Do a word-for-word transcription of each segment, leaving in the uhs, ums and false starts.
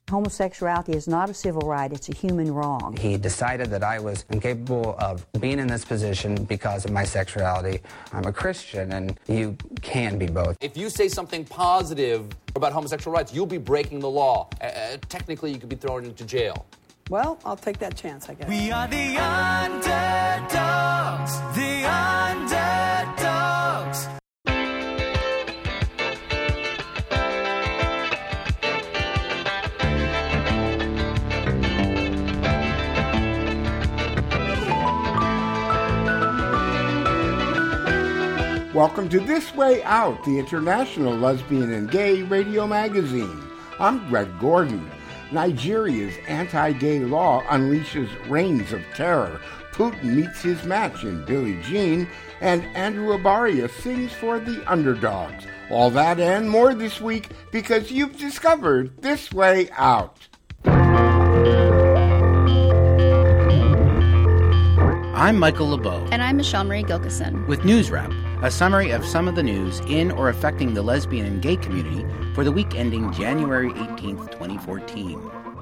Homosexuality is not a civil right, it's a human wrong. He decided that I was incapable of being in this position because of my sexuality. I'm a Christian, and you can be both. If you say something positive about homosexual rights, you'll be breaking the law. Uh, technically, you could be thrown into jail. Well, I'll take that chance, I guess. We are the underdogs, the underdogs. Welcome to This Way Out, the international lesbian and gay radio magazine. I'm Greg Gordon. Nigeria's anti-gay law unleashes reigns of terror. Putin meets his match in Billie Jean, and Andrew Abaria sings for the underdogs. All that and more this week because you've discovered This Way Out. I'm Michael LeBeau. And I'm Michelle Marie Gilkison. With News Wrap, a summary of some of the news in or affecting the lesbian and gay community for the week ending January eighteenth, twenty fourteen.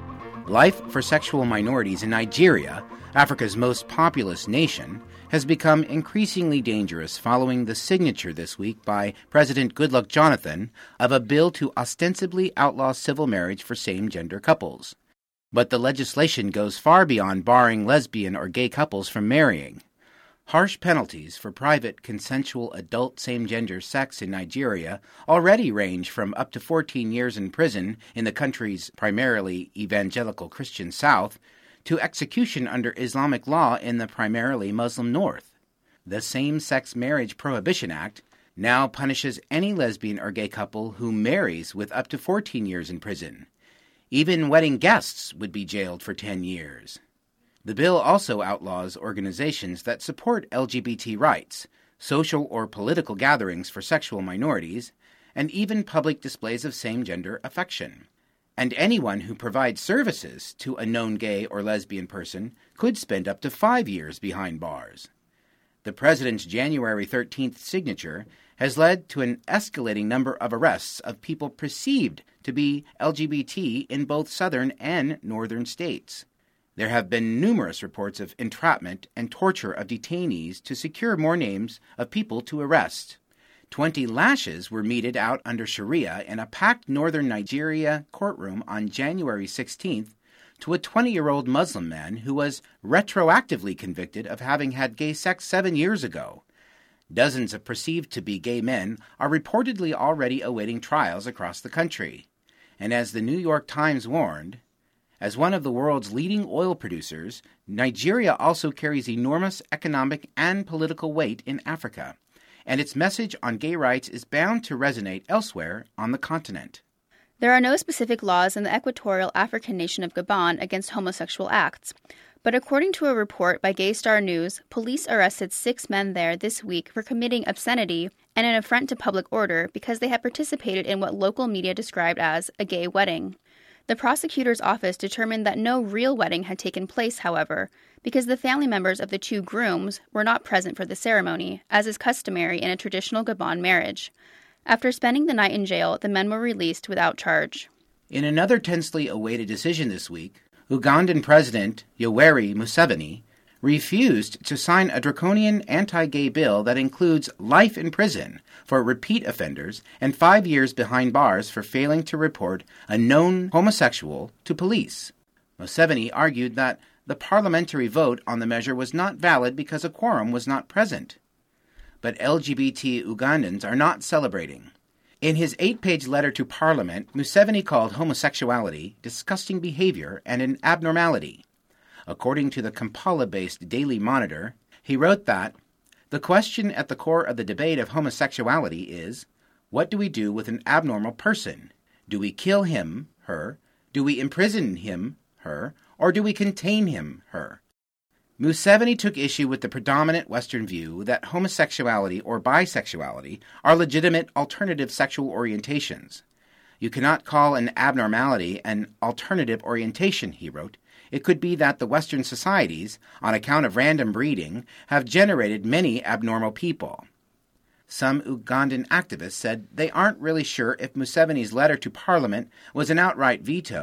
Life for sexual minorities in Nigeria, Africa's most populous nation, has become increasingly dangerous following the signature this week by President Goodluck Jonathan of a bill to ostensibly outlaw civil marriage for same-gender couples. But the legislation goes far beyond barring lesbian or gay couples from marrying. Harsh penalties for private, consensual adult same-gender sex in Nigeria already range from up to fourteen years in prison in the country's primarily evangelical Christian South to execution under Islamic law in the primarily Muslim North. The Same-Sex Marriage Prohibition Act now punishes any lesbian or gay couple who marries with up to fourteen years in prison. Even wedding guests would be jailed for ten years. The bill also outlaws organizations that support L G B T rights, social or political gatherings for sexual minorities, and even public displays of same-gender affection. And anyone who provides services to a known gay or lesbian person could spend up to five years behind bars. The president's January thirteenth signature has led to an escalating number of arrests of people perceived to be L G B T in both southern and northern states. There have been numerous reports of entrapment and torture of detainees to secure more names of people to arrest. Twenty lashes were meted out under Sharia in a packed northern Nigeria courtroom on January sixteenth to a twenty-year-old Muslim man who was retroactively convicted of having had gay sex seven years ago. Dozens of perceived-to-be gay men are reportedly already awaiting trials across the country. And as the New York Times warned, as one of the world's leading oil producers, Nigeria also carries enormous economic and political weight in Africa, and its message on gay rights is bound to resonate elsewhere on the continent. There are no specific laws in the equatorial African nation of Gabon against homosexual acts. But according to a report by Gay Star News, police arrested six men there this week for committing obscenity and an affront to public order because they had participated in what local media described as a gay wedding. The prosecutor's office determined that no real wedding had taken place, however, because the family members of the two grooms were not present for the ceremony, as is customary in a traditional Gabon marriage. After spending the night in jail, the men were released without charge. In another tensely awaited decision this week, Ugandan President Yoweri Museveni refused to sign a draconian anti-gay bill that includes life in prison for repeat offenders and five years behind bars for failing to report a known homosexual to police. Museveni argued that the parliamentary vote on the measure was not valid because a quorum was not present. But L G B T Ugandans are not celebrating. In his eight-page letter to Parliament, Museveni called homosexuality disgusting behavior and an abnormality. According to the Kampala-based Daily Monitor, he wrote that, "The question at the core of the debate of homosexuality is, what do we do with an abnormal person? Do we kill him, her? Do we imprison him, her? Or do we contain him, her?" Museveni took issue with the predominant Western view that homosexuality or bisexuality are legitimate alternative sexual orientations. You cannot call an abnormality an alternative orientation, he wrote. It could be that the Western societies, on account of random breeding, have generated many abnormal people. Some Ugandan activists said they aren't really sure if Museveni's letter to Parliament was an outright veto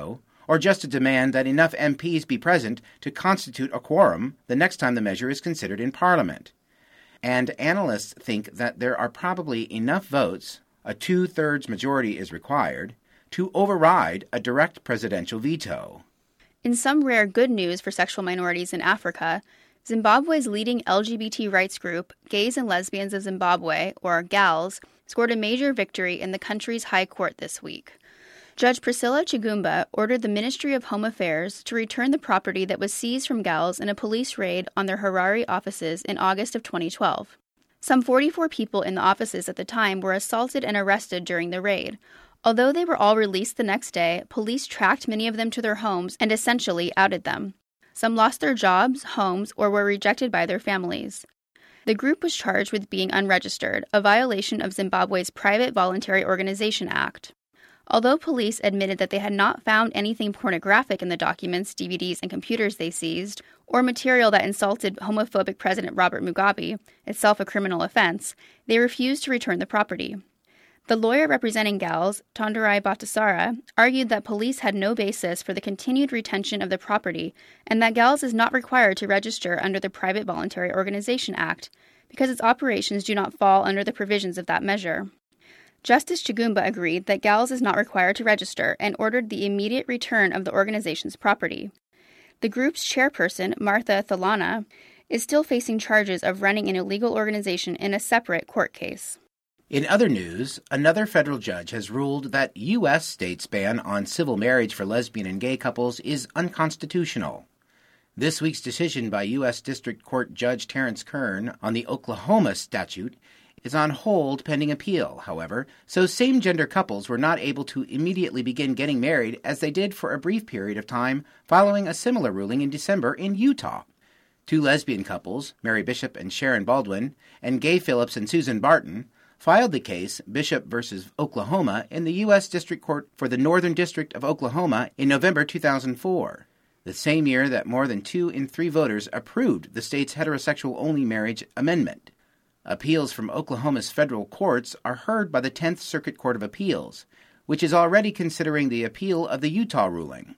or just a demand that enough M Ps be present to constitute a quorum the next time the measure is considered in Parliament. And analysts think that there are probably enough votes, a two-thirds majority is required, to override a direct presidential veto. In some rare good news for sexual minorities in Africa, Zimbabwe's leading L G B T rights group, Gays and Lesbians of Zimbabwe, or GALZ, scored a major victory in the country's high court this week. Judge Priscilla Chigumba ordered the Ministry of Home Affairs to return the property that was seized from GALZ in a police raid on their Harare offices in August of twenty twelve. Some forty-four people in the offices at the time were assaulted and arrested during the raid. Although they were all released the next day, police tracked many of them to their homes and essentially outed them. Some lost their jobs, homes, or were rejected by their families. The group was charged with being unregistered, a violation of Zimbabwe's Private Voluntary Organization Act. Although police admitted that they had not found anything pornographic in the documents, D V Ds, and computers they seized, or material that insulted homophobic President Robert Mugabe, itself a criminal offense, they refused to return the property. The lawyer representing GALZ, Tondorai Bhattacharya, argued that police had no basis for the continued retention of the property and that GALZ is not required to register under the Private Voluntary Organization Act because its operations do not fall under the provisions of that measure. Justice Chigumba agreed that GALZ is not required to register and ordered the immediate return of the organization's property. The group's chairperson, Martha Thalana, is still facing charges of running an illegal organization in a separate court case. In other news, another federal judge has ruled that U S state's ban on civil marriage for lesbian and gay couples is unconstitutional. This week's decision by U S District Court Judge Terrence Kern on the Oklahoma statute is on hold pending appeal, however, so same-gender couples were not able to immediately begin getting married as they did for a brief period of time following a similar ruling in December in Utah. Two lesbian couples, Mary Bishop and Sharon Baldwin, and Gay Phillips and Susan Barton, filed the case, Bishop versus Oklahoma, in the U S District Court for the Northern District of Oklahoma in November two thousand four, the same year that more than two in three voters approved the state's heterosexual-only marriage amendment. Appeals from Oklahoma's federal courts are heard by the tenth Circuit Court of Appeals, which is already considering the appeal of the Utah ruling.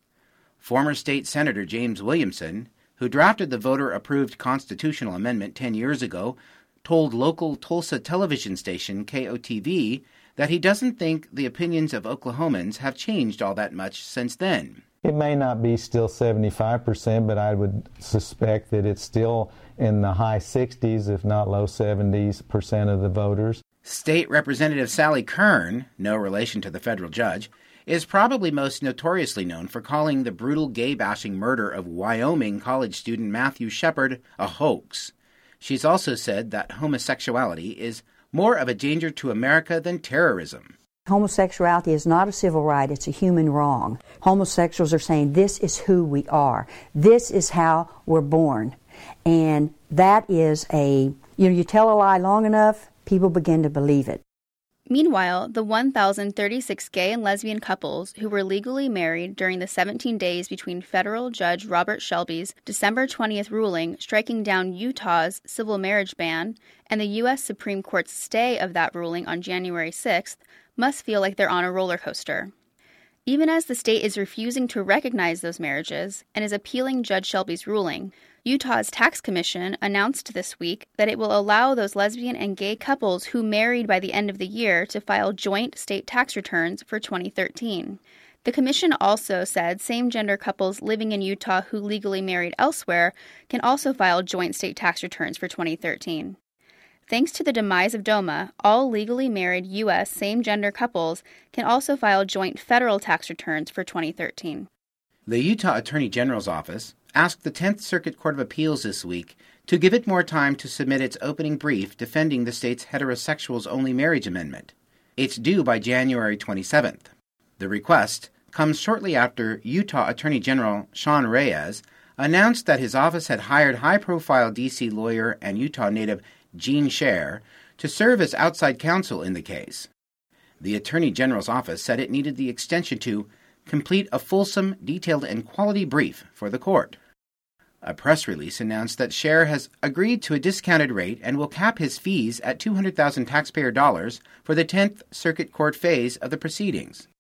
Former state Senator James Williamson, who drafted the voter-approved constitutional amendment ten years ago, told local Tulsa television station K O T V that he doesn't think the opinions of Oklahomans have changed all that much since then. It may not be still seventy-five percent, but I would suspect that it's still in the high sixties, if not low seventies percent of the voters. State Representative Sally Kern, no relation to the federal judge, is probably most notoriously known for calling the brutal gay-bashing murder of Wyoming college student Matthew Shepard a hoax. She's also said that homosexuality is more of a danger to America than terrorism. Homosexuality is not a civil right, it's a human wrong. Homosexuals are saying this is who we are. This is how we're born. And that is a, you know, you tell a lie long enough, people begin to believe it. Meanwhile, the one thousand thirty-six gay and lesbian couples who were legally married during the seventeen days between federal Judge Robert Shelby's December twentieth ruling striking down Utah's civil marriage ban and the U S Supreme Court's stay of that ruling on January sixth must feel like they're on a roller coaster. Even as the state is refusing to recognize those marriages and is appealing Judge Shelby's ruling, Utah's Tax Commission announced this week that it will allow those lesbian and gay couples who married by the end of the year to file joint state tax returns for twenty thirteen. The commission also said same-gender couples living in Utah who legally married elsewhere can also file joint state tax returns for twenty thirteen. Thanks to the demise of DOMA, all legally married U S same-gender couples can also file joint federal tax returns for twenty thirteen. The Utah Attorney General's office asked the tenth Circuit Court of Appeals this week to give it more time to submit its opening brief defending the state's heterosexuals-only marriage amendment. It's due by January twenty-seventh. The request comes shortly after Utah Attorney General Sean Reyes announced that his office had hired high-profile D C lawyer and Utah native Gene Scher to serve as outside counsel in the case. The Attorney General's office said it needed the extension to complete a fulsome, detailed, and quality brief for the court. A press release announced that Scher has agreed to a discounted rate and will cap his fees at two hundred thousand taxpayer dollars for the tenth Circuit Court phase of the proceedings.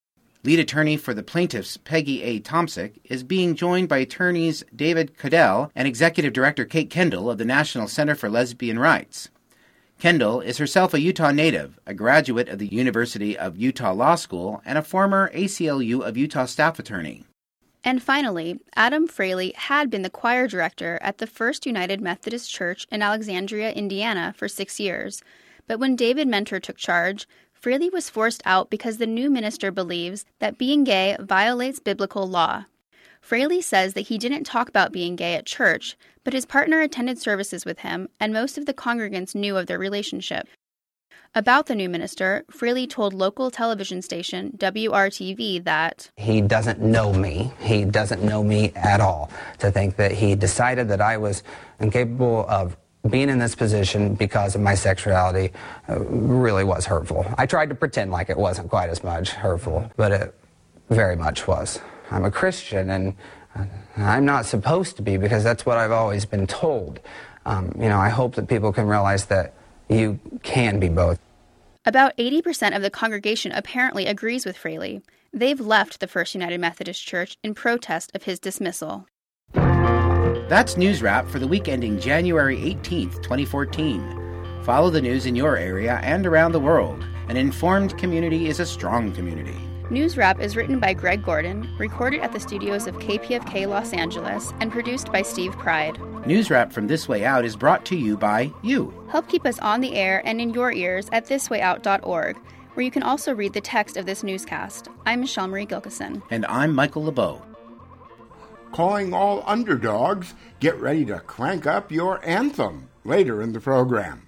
Lead attorney for the plaintiffs, Peggy A. Tomsic, is being joined by attorneys David Cadell and executive director Kate Kendall of the National Center for Lesbian Rights. Kendall is herself a Utah native, a graduate of the University of Utah Law School, and a former A C L U of Utah staff attorney. And finally, Adam Fraley had been the choir director at the First United Methodist Church in Alexandria, Indiana, for six years. But when David Mentor took charge, Fraley was forced out because the new minister believes that being gay violates biblical law. Fraley says that he didn't talk about being gay at church, but his partner attended services with him, and most of the congregants knew of their relationship. About the new minister, Fraley told local television station W R T V that he doesn't know me. He doesn't know me at all. To think that he decided that I was incapable of being in this position because of my sexuality uh, really was hurtful. I tried to pretend like it wasn't quite as much hurtful, but it very much was. I'm a Christian, and I'm not supposed to be because that's what I've always been told. Um, you know, I hope that people can realize that you can be both. About eighty percent of the congregation apparently agrees with Fraley. They've left the First United Methodist Church in protest of his dismissal. That's News Wrap for the week ending January eighteenth, twenty fourteen. Follow the news in your area and around the world. An informed community is a strong community. News Wrap is written by Greg Gordon, recorded at the studios of K P F K Los Angeles, and produced by Steve Pride. News Wrap from This Way Out is brought to you by you. Help keep us on the air and in your ears at this way out dot org, where you can also read the text of this newscast. I'm Michelle Marie Gilkison. And I'm Michael LeBeau. Calling all underdogs, get ready to crank up your anthem later in the program.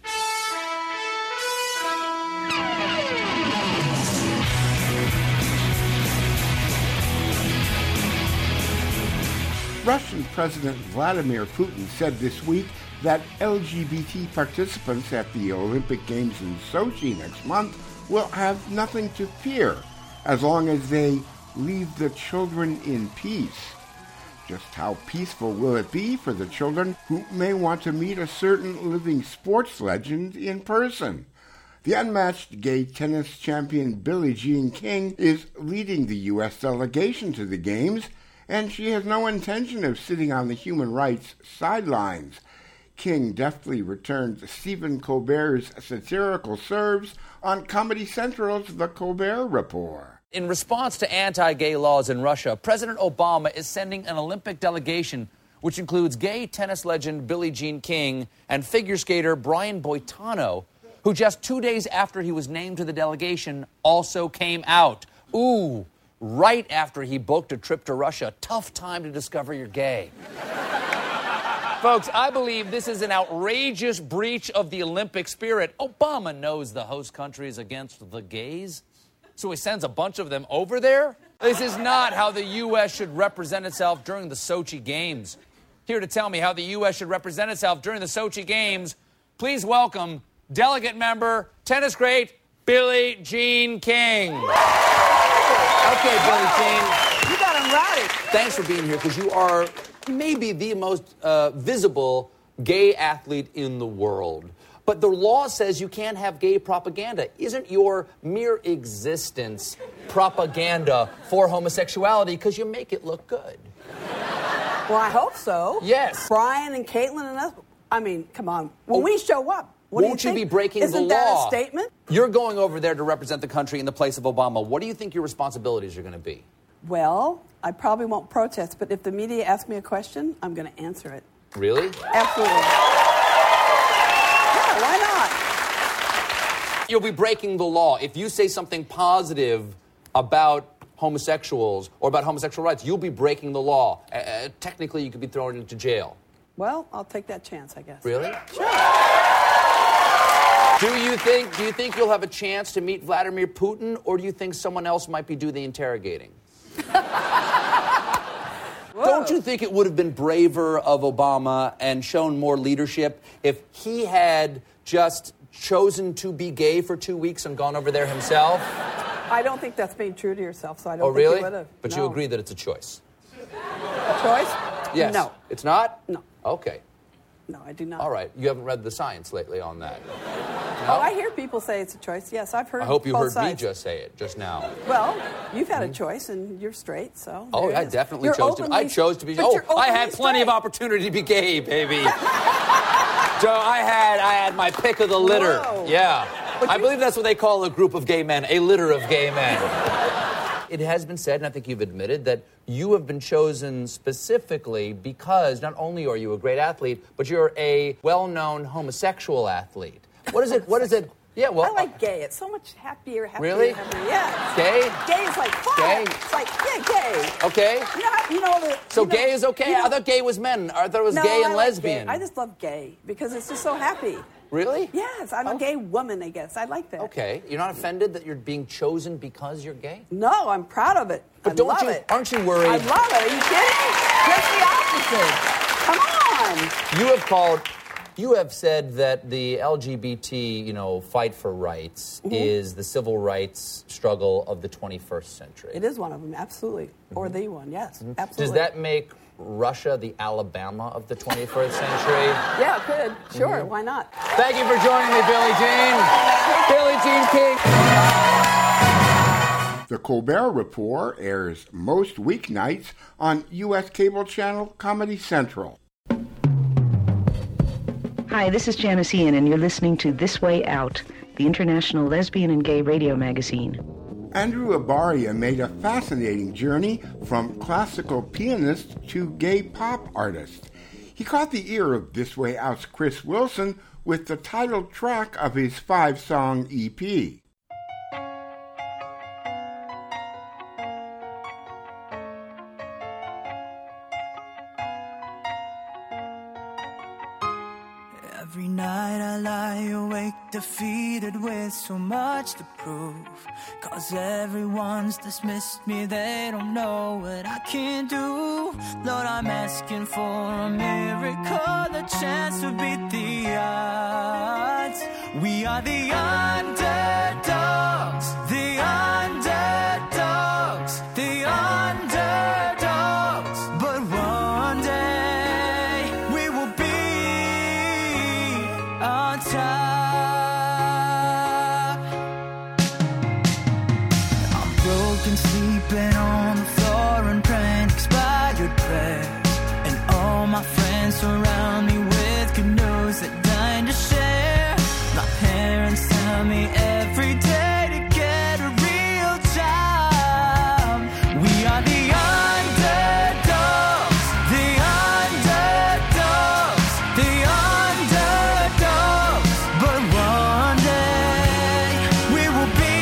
Russian President Vladimir Putin said this week that L G B T participants at the Olympic Games in Sochi next month will have nothing to fear as long as they leave the children in peace. Just how peaceful will it be for the children who may want to meet a certain living sports legend in person? The unmatched gay tennis champion Billie Jean King is leading the U S delegation to the Games, and she has no intention of sitting on the human rights sidelines. King deftly returned Stephen Colbert's satirical serves on Comedy Central's The Colbert Report. In response to anti-gay laws in Russia, President Obama is sending an Olympic delegation, which includes gay tennis legend Billie Jean King and figure skater Brian Boitano, who just two days after he was named to the delegation also came out. Ooh, right after he booked a trip to Russia. Tough time to discover you're gay. Folks, I believe this is an outrageous breach of the Olympic spirit. Obama knows the host country is against the gays, so he sends a bunch of them over there? This is not how the U S should represent itself during the Sochi Games. Here to tell me how the U S should represent itself during the Sochi Games, please welcome delegate member, tennis great, Billie Jean King. Okay, Billie Jean, you got him right. Thanks for being here, because you are maybe the most uh, visible gay athlete in the world. But the law says you can't have gay propaganda. Isn't your mere existence propaganda for homosexuality because you make it look good? Well, I hope so. Yes. Brian and Caitlin and us, I mean, come on. When we show up, what Won't do you, you think? be breaking Isn't the law? Isn't that a statement? You're going over there to represent the country in the place of Obama. What do you think your responsibilities are going to be? Well, I probably won't protest, but if the media asks me a question, I'm going to answer it. Really? Absolutely. Yeah, why not? You'll be breaking the law. If you say something positive about homosexuals or about homosexual rights, you'll be breaking the law. Uh, technically, you could be thrown into jail. Well, I'll take that chance, I guess. Really? Sure. Do you think do you think you'll have a chance to meet Vladimir Putin, or do you think someone else might be doing the interrogating? Don't you think it would have been braver of Obama and shown more leadership if he had just chosen to be gay for two weeks and gone over there himself? I don't think that's being true to yourself, so I don't oh, think really? you would have. But no. you agree that it's a choice? A choice? Yes. No. It's not? No. Okay. No, I do not. All right. You haven't read the science lately on that. No? Oh, I hear people say it's a choice. Yes, I've heard I hope you both heard sides. me just say it just now. Well, you've had a choice, and you're straight, so. Oh, there it I is. definitely You're chose to. openly- I chose to be. but Oh, you're I had openly plenty of straight. opportunity to be gay, baby. So I had, I had my pick of the litter. Whoa. Yeah, But I you- believe that's what they call a group of gay men, a litter of gay men. It has been said, and I think you've admitted, that you have been chosen specifically because not only are you a great athlete, but you're a well-known homosexual athlete. What is it? What is it? Yeah, well, I like gay. It's so much happier, happier, Really? happier. Yeah. Gay? Gay is like fun. Gay? It's like, yeah, gay. Okay. You know, how- you know the. So you know- gay is okay? you know- I thought gay was men. I thought it was no, gay I and like lesbian. Gay. I just love gay because it's just so happy. Really? Yes, I'm a gay woman, I guess. I like that. Okay. You're not offended that you're being chosen because you're gay? No, I'm proud of it. But I don't love you- it. aren't you worried- I love it. Are you kidding? Just the opposite. Come on. You have called, you have said that the L G B T, you know, fight for rights Mm-hmm. is the civil rights struggle of the twenty-first century. It is one of them, absolutely. Or the one, yes, absolutely. Does that make Russia the Alabama of the twenty-first century? Yeah, it could. Sure, Mm-hmm. why not? Thank you for joining me, Billie Jean. Billie Jean King. The Colbert Report airs most weeknights on U S cable channel Comedy Central. Hi, this is Janice Ian, and you're listening to This Way Out, the international lesbian and gay radio magazine. Andrew Abaria made a fascinating journey from classical pianist to gay pop artist. He caught the ear of This Way Out's Chris Wilson with the title track of his five-song E P. Every night I lie awake, defeated with so much to prove. Cause everyone's dismissed me, they don't know what I can do. Lord, I'm asking for a miracle, a chance to beat the odds. We are the underdogs, the underdogs, the underdogs. But one day we will be on top. I'm broken, sleeping on the floor and praying expired prayers. And all my friends surround me with good news that dying to share. My parents tell me every day to get a real job. We are the underdogs, the underdogs, the underdogs. But one day we will be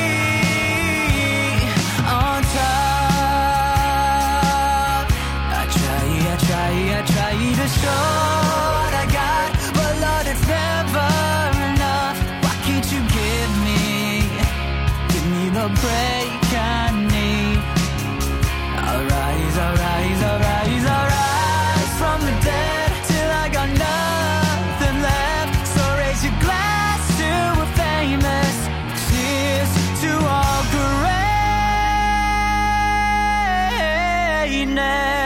on top. I try, I try, I try to show what I got, but Lord, it's never enough. Why can't you give me, give me the break I need? I'll rise, I'll rise, I'll rise, I'll rise from the dead till I got nothing left. So raise your glass to a famous, cheers to all greatness.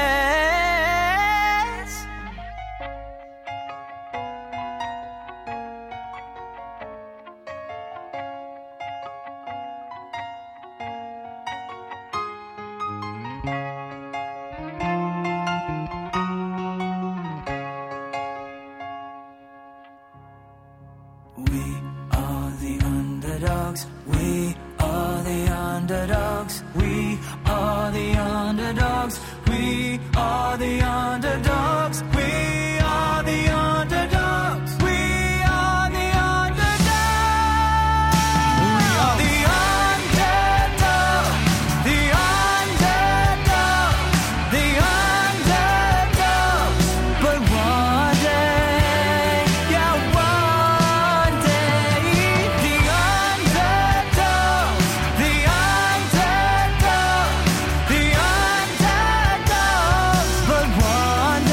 We are the underdogs. We are the underdogs. We are the underdogs. We are the underdogs. We are the underdogs. We are the underdogs. We are the underdogs. The underdogs. The underdogs. But one day, yeah, one day, the underdogs. The underdogs. The underdogs. But one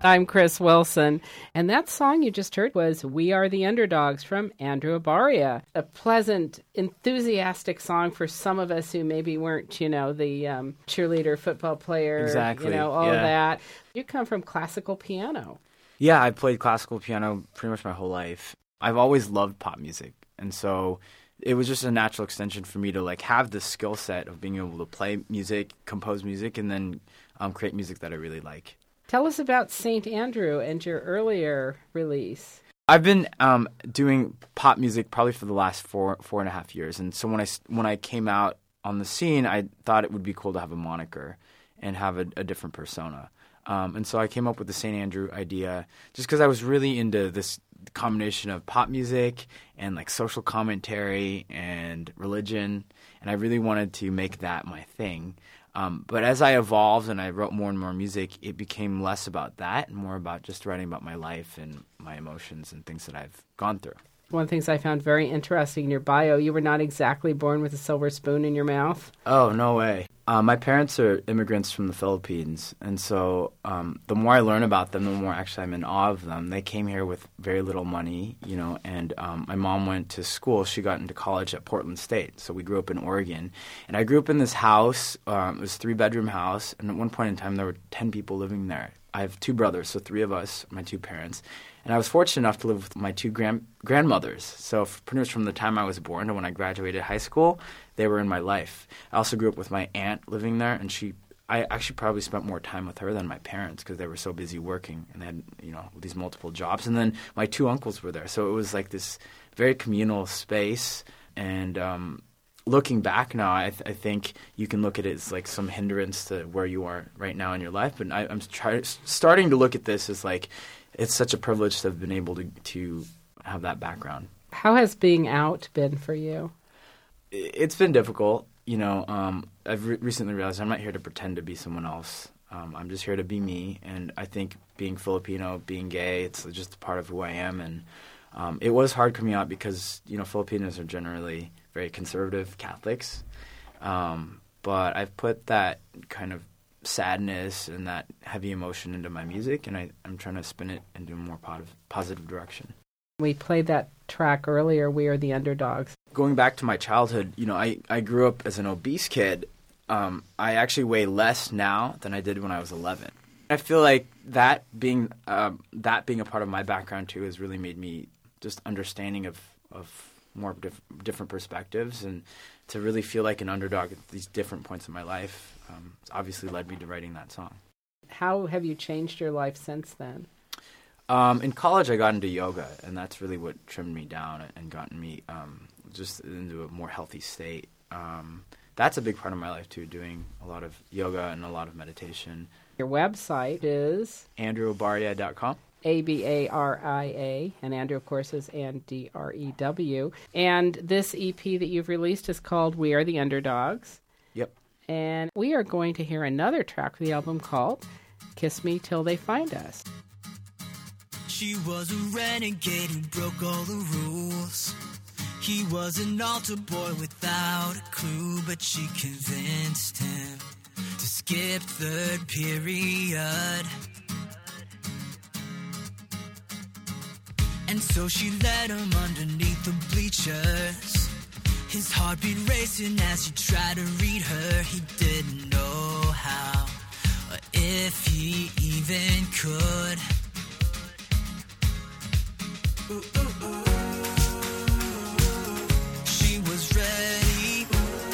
I'm Chris Wilson, and that song you just heard was We Are the Underdogs from Andrew Abaria. A pleasant, enthusiastic song for some of us who maybe weren't, you know, the um, cheerleader, football player, exactly. you know, all yeah. of that. You come from classical piano. Yeah, I played classical piano pretty much my whole life. I've always loved pop music, and so it was just a natural extension for me to like have the skill set of being able to play music, compose music, and then um, create music that I really like. Tell us about Saint Andrew and your earlier release. I've been um, doing pop music probably for the last four four and a half years, and so when I when I came out on the scene, I thought it would be cool to have a moniker and have a, a different persona. Um, and so I came up with the Saint Andrew idea just because I was really into this combination of pop music and like social commentary and religion, and I really wanted to make that my thing. Um, but as I evolved and I wrote more and more music, it became less about that and more about just writing about my life and my emotions and things that I've gone through. One of the things I found very interesting in your bio, you were not exactly born with a silver spoon in your mouth. Oh, no way. Uh, my parents are immigrants from the Philippines, and so um, the more I learn about them, the more actually I'm in awe of them. They came here with very little money, you know, and um, my mom went to school. She got into college at Portland State, so we grew up in Oregon. And I grew up in this house. Um, it was a three-bedroom house, and at one point in time, there were ten people living there. I have two brothers, so three of us, my two parents. And I was fortunate enough to live with my two grand- grandmothers. So pretty much from the time I was born to when I graduated high school, they were in my life. I also grew up with my aunt living there, and she, I actually probably spent more time with her than my parents because they were so busy working and they had, you know, these multiple jobs. And then my two uncles were there. So it was like this very communal space. And um, looking back now, I, th- I think you can look at it as like some hindrance to where you are right now in your life. But I, I'm try- starting to look at this as like, it's such a privilege to have been able to, to have that background. How has being out been for you? It's been difficult. You know, um, I've re- recently realized I'm not here to pretend to be someone else. Um, I'm just here to be me. And I think being Filipino, being gay, it's just a part of who I am. And um, it was hard coming out because, you know, Filipinos are generally very conservative Catholics. Um, but I've put that kind of sadness and that heavy emotion into my music, and I, I'm trying to spin it into a more positive, positive direction. We played that track earlier, We Are the Underdogs. Going back to my childhood, you know, I, I grew up as an obese kid. Um, I actually weigh less now than I did when I was eleven. I feel like that being uh, that being a part of my background too has really made me just understanding of, of more diff- different perspectives, and to really feel like an underdog at these different points in my life. Um, it's obviously led me to writing that song. How have you changed your life since then? Um, in college, I got into yoga, and that's really what trimmed me down and gotten me um, just into a more healthy state. Um, that's a big part of my life, too, doing a lot of yoga and a lot of meditation. Your website is? andrew abaria dot com. A B A R I A, and Andrew, of course, is A D R E W. And this E P that you've released is called We Are the Underdogs. Yep. And we are going to hear another track from the album called Kiss Me Till They Find Us. She was a renegade who broke all the rules. He was an altar boy without a clue, but she convinced him to skip third period. And so she led him underneath the bleachers. His heartbeat racing as he tried to read her. He didn't know how, or if he even could. Ooh, ooh, ooh. She was ready.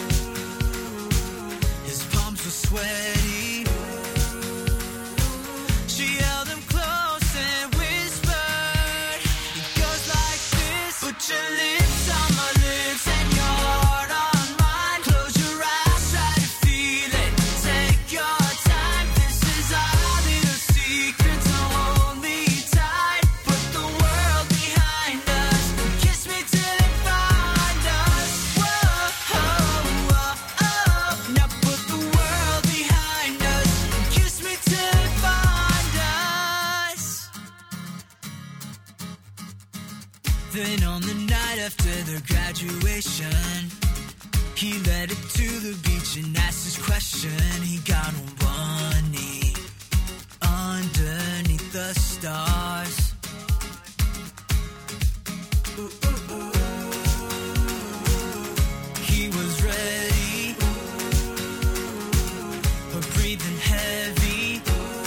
His palms were sweaty. She held him close and whispered, it goes like this. Put your lips on my lips and your heart on mine. Close your eyes, try to feel it. Take your time. This is our little secret, so hold me tight. Put the world behind us. Kiss me till it find us. Whoa, oh, oh, oh. Now put the world behind us. Kiss me till it find us. Then on the night after their graduation, he led her to the beach and asked his question. He got on one knee underneath the stars. Ooh, ooh, ooh. He was ready, but breathing heavy.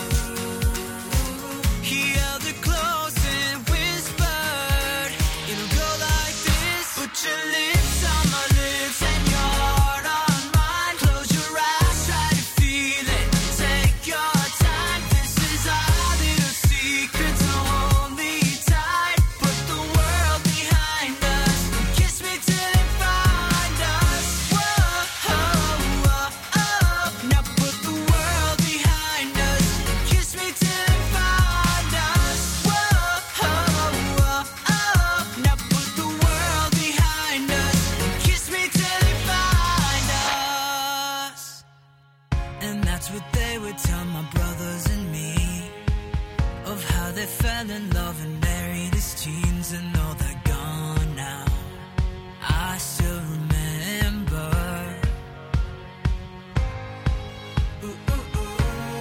He held it close and whispered, it'll go like this. Put your lips on my lips and your heart on mine. Close your eyes, try to feel it. Take your time, this is our little secret, so hold me tight. Put the world behind us, kiss me till it find us. Whoa, oh, oh, oh. Now put the world behind us, kiss me till it find us. Whoa, oh, oh, oh. Now put the world behind us, kiss me till it find us. And that's what they would tell my brothers and me, of how they fell in love and married as teens, and though they're gone now, I still remember. Ooh, ooh, ooh.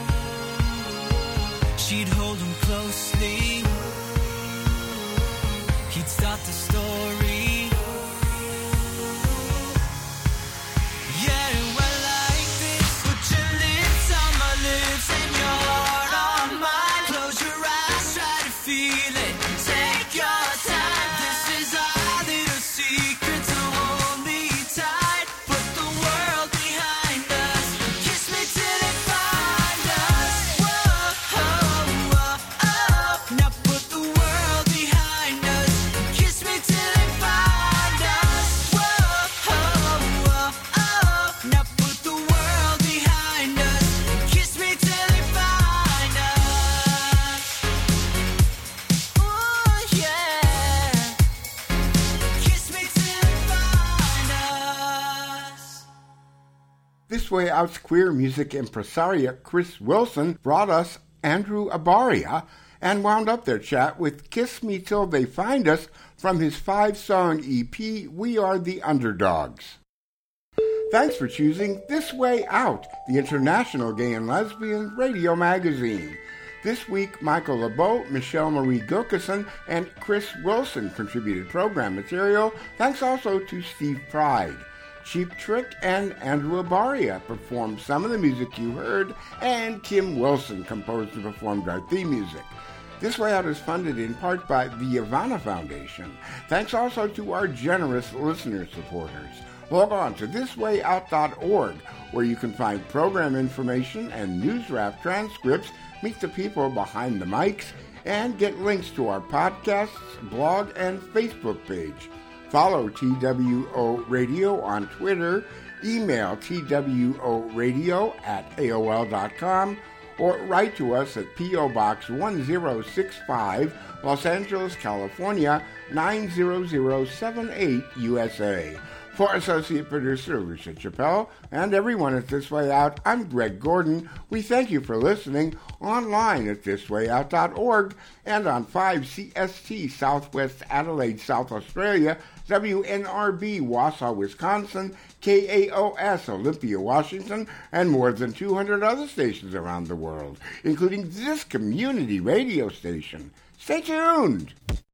She'd hold him closely, he'd start the story. Yeah, it went like this. Put your lips on my lips and your heart on mine. Close your eyes, try to feel it. Take your time, this is our little secret, so hold me tight. Put the world behind us, kiss me till it find us. Whoa, oh, oh, oh. Now put the world behind us, kiss me till it find us. Whoa, oh, oh, oh. Now put the world behind us, kiss me till it find us. Ooh, yeah. Kiss me till it find us. This Way Out's queer music impresario Chris Wilson brought us Andrew Abaria and wound up their chat with Kiss Me Till They Find Us from his five-song E P, We Are the Underdogs. Thanks for choosing This Way Out, the international gay and lesbian radio magazine. This week, Michael LeBeau, Michelle Marie Gilkison, and Chris Wilson contributed program material. Thanks also to Steve Pride. Cheap Trick and Andrew Abaria performed some of the music you heard, and Kim Wilson composed and performed our theme music. This Way Out is funded in part by the Ivana Foundation. Thanks also to our generous listener supporters. Log on to this way out dot org, where you can find program information and news wrap transcripts, meet the people behind the mics, and get links to our podcasts, blog, and Facebook page. Follow T W O Radio on Twitter, email tworadio at A O L dot com, or write to us at P O Box one zero six five, Los Angeles, California, nine zero zero seven eight, U S A. For Associate Producer Lucia Chappelle and everyone at This Way Out, I'm Greg Gordon. We thank you for listening online at this way out dot org and on five C S T Southwest Adelaide, South Australia, W N R B Wausau, Wisconsin, K A O S Olympia, Washington, and more than two hundred other stations around the world, including this community radio station. Stay tuned!